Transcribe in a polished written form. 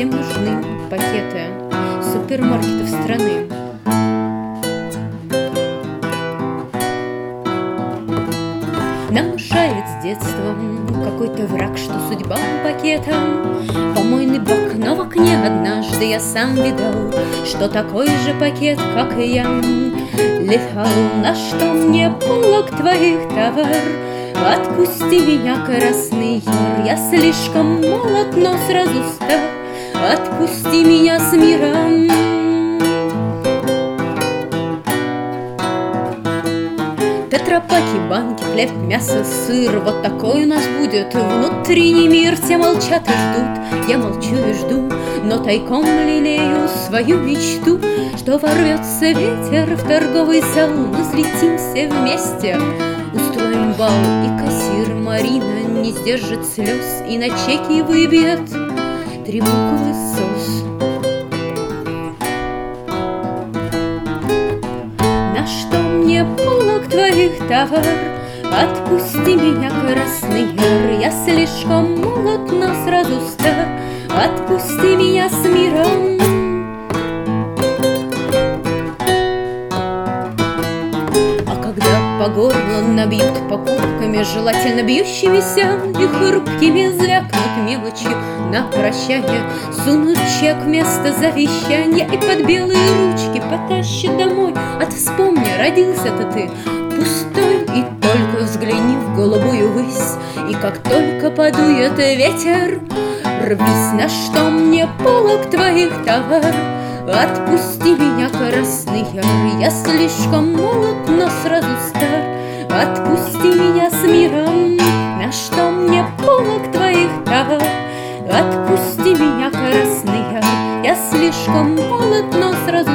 всем нужны пакеты супермаркетов страны. Нам мешает с детства какой-то враг, что судьба пакетом. Помойный бак, но в окне однажды я сам видал, что такой же пакет, как и я, летал. На что мне полог твоих товар? Отпусти меня, Красный Яр, я слишком молод, но сразу стар. Отпусти меня с миром. Тетрапаки, банки, хлеб, мясо, сыр, вот такой у нас будет внутренний мир. Все молчат и ждут, я молчу и жду, но тайком лелею свою мечту, что ворвется ветер в торговый зал. Мы взлетим все вместе, устроим бал, и кассир Марина не сдержит слез и на чеки выбьет 3 буквы СОС. На что мне полог твоих товар? Отпусти меня, Красный Яр, я слишком молод, но сразу стар. Отпусти меня с миром. А когда по горлу набьют покупками, желательно бьющимися и хрупкими, звякнут мелочью на прощание, сунут чек вместо завещания и под белые ручки потащат домой. От вспомни, родился-то ты пустой, и только взгляни в голубую высь, и как только подует ветер, рвись. На что мне полог твоих товар? Отпусти меня, Красный Яр, я слишком молод, но сразу стар. Отпусти меня с миром. На что мне полог твоих товар? Отпусти меня, Красный Яр, я слишком молод, но сразу